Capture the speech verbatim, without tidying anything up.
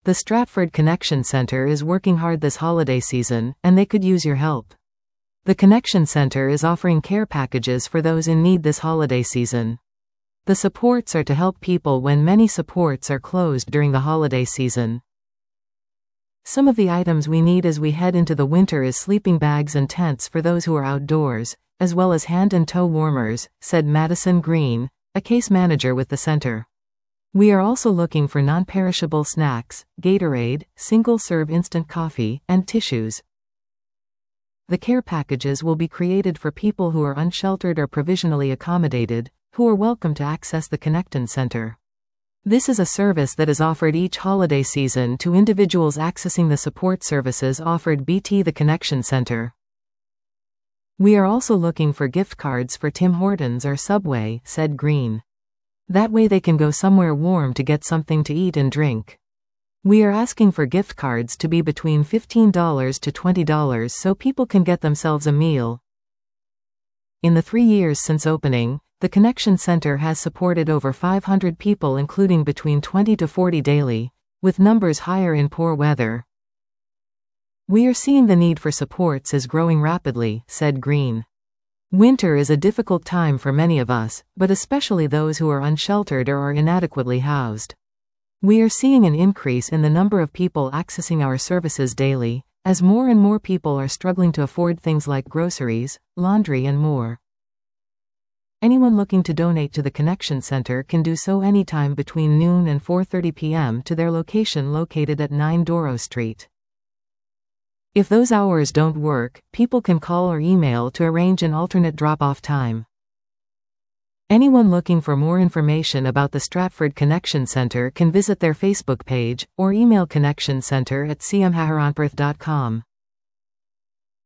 The Stratford Connection Centre is working hard this holiday season, and they could use your help. The Connection Centre is offering care packages for those in need this holiday season. The supports are to help people when many supports are closed during the holiday season. Some of the items we need as we head into the winter is sleeping bags and tents for those who are outdoors, as well as hand and toe warmers, said Madison Green, a case manager with the center. We are also looking for non-perishable snacks, Gatorade, single-serve instant coffee, and tissues. The care packages will be created for people who are unsheltered or provisionally accommodated, who are welcome to access the Connection Center. This is a service that is offered each holiday season to individuals accessing the support services offered by the Connection Center. We are also looking for gift cards for Tim Hortons or Subway, said Green. That way they can go somewhere warm to get something to eat and drink. We are asking for gift cards to be between fifteen dollars to twenty dollars so people can get themselves a meal. In the three years since opening, the Connection Center has supported over five hundred people, including between twenty to forty daily, with numbers higher in poor weather. We are seeing the need for supports is growing rapidly, said Green. Winter is a difficult time for many of us, but especially those who are unsheltered or are inadequately housed. We are seeing an increase in the number of people accessing our services daily, as more and more people are struggling to afford things like groceries, laundry, and more. Anyone looking to donate to the Connection Center can do so anytime between noon and four thirty p m to their location located at nine Doro Street. If those hours don't work, people can call or email to arrange an alternate drop-off time. Anyone looking for more information about the Stratford Connection Center can visit their Facebook page, or email connection center at c m haharanperth dot com.